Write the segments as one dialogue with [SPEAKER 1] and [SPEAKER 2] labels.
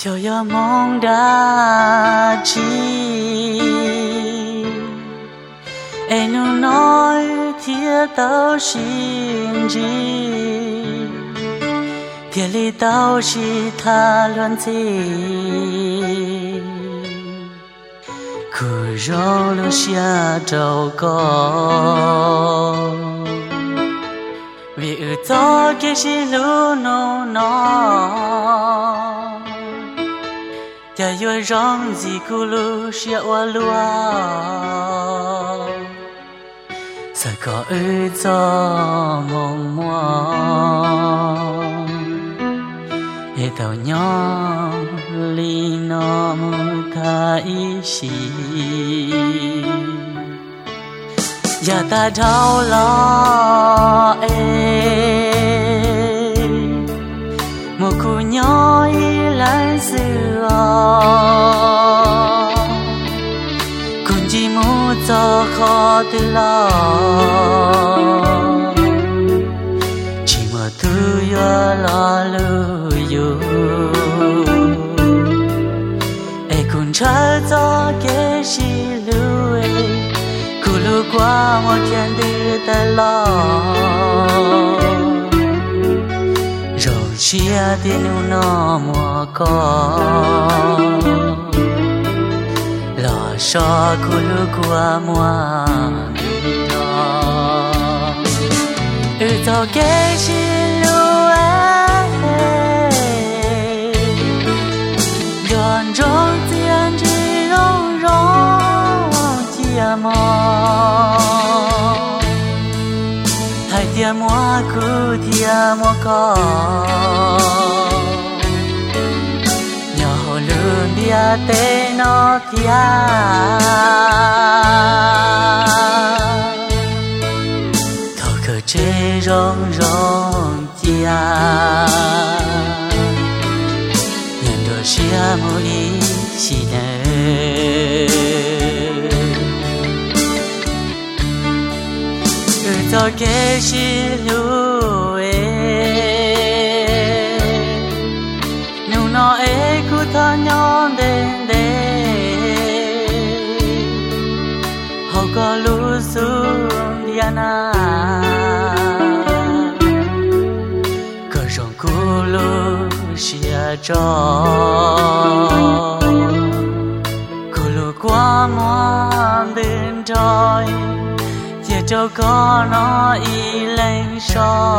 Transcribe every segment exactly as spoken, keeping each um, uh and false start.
[SPEAKER 1] cho yo mong đã chi em nu nói thiệt tao xin gì thiệt li tao chỉ tha luận gì cứ rong lu xia trâu co vì ở đó cái gì lu nó nó cha yo rong gì cu lu xia wa lua sẽ có ở đó mong mong để tao nhỏ li nó thay xì giờ ta đau lo ê một khu nhỏ lại xưa cũng chỉ muốn cho khó từ lo chỉ mà thứ yo lo lưu yêu ai cũng chờ cho cái gì lưu cụ lưu qua một thiên tư ta lo rồi chia tiền nó mua có lo cho cụ lưu qua mua đó ở đó cái gì lưu ấy gần trong tiền chỉ rong rong tia mò hai tia mò cứ tia mò có nhỏ lươn dia tê nó tia thọ cơ chế rong rong tia nhận được xia mũi xì nè cho cái gì lưu ê nụ nó ê cứ thà nhon đến đây họ có lưu xuống diana cờ rong cú lưu xia cho cú lưu qua muôn đến trời cho con nó y lên so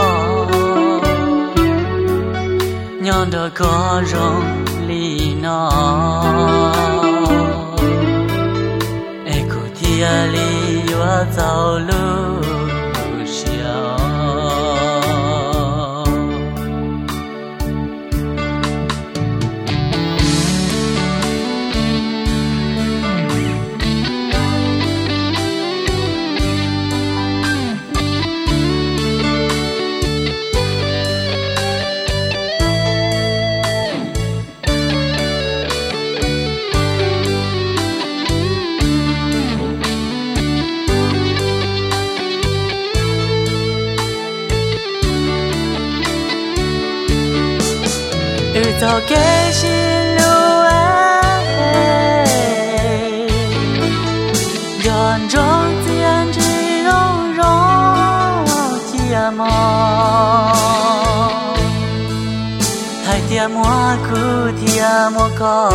[SPEAKER 1] nhon đôi có rong li nó ai cụ thia li yo giàu lu xiao cho cái gì lưu ấy gần trong tiền chỉ rong rong tia mò hai tia mò cứ tia mò có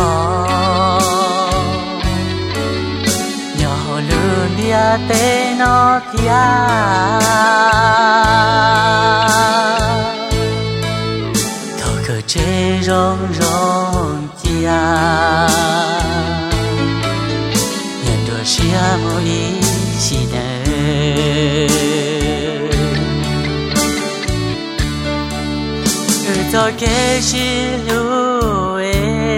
[SPEAKER 1] nhỏ lươn dia tê nó tia chế rong rong tia nhận được xia mũi xì nè ở đó cái gì lưu ê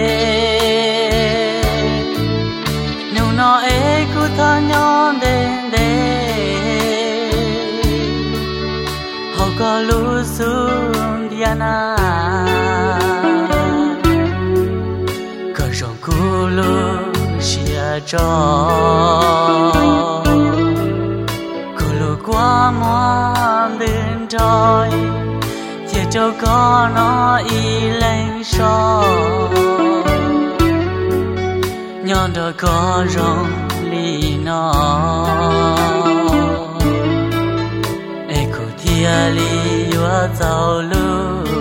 [SPEAKER 1] nụ nó ê cứ thà nhon đến đây họ có lưu xuống diana cú lu xia cho cú lu qua muôn đến trời cho con nó y lên so nhon đó có rong li nó e cô thia li yo giàu lu